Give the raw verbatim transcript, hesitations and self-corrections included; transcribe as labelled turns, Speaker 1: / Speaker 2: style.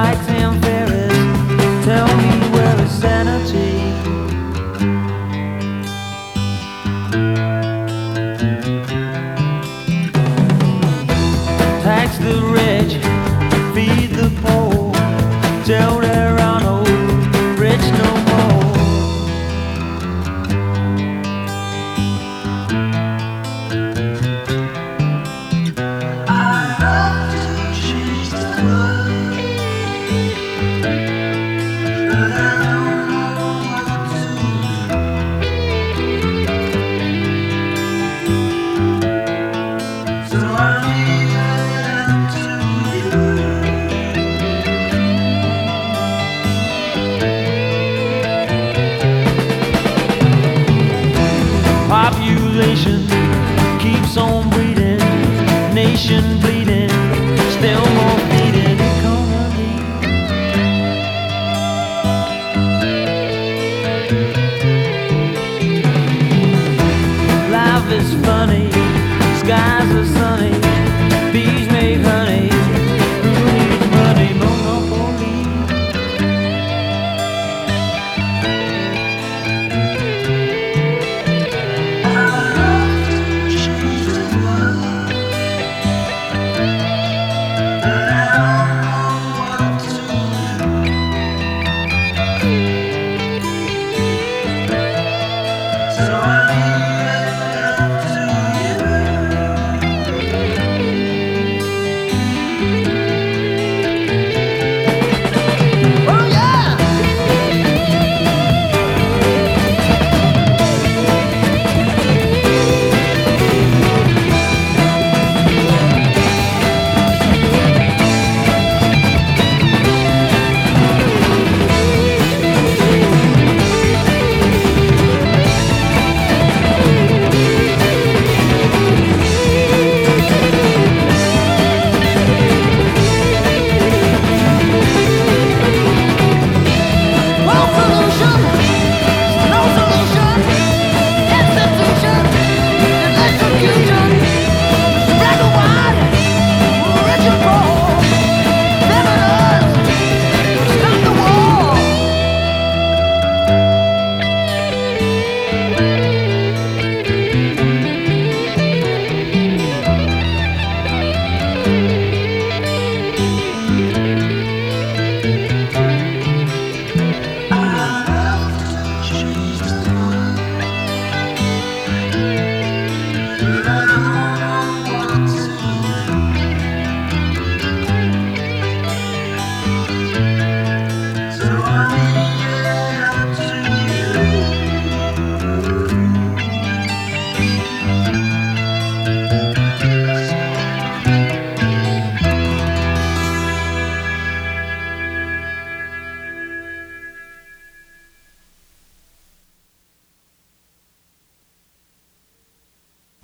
Speaker 1: like Tim Ferriss. Tell me where is sanity? Tax the rich, feed the poor, till there are no rich no more. I love to change the world, but I don't know what to do. So I leave it up to you. Population keeps on breeding, nation bleeding, still more feeding economy. Life is funny, skies are sunny.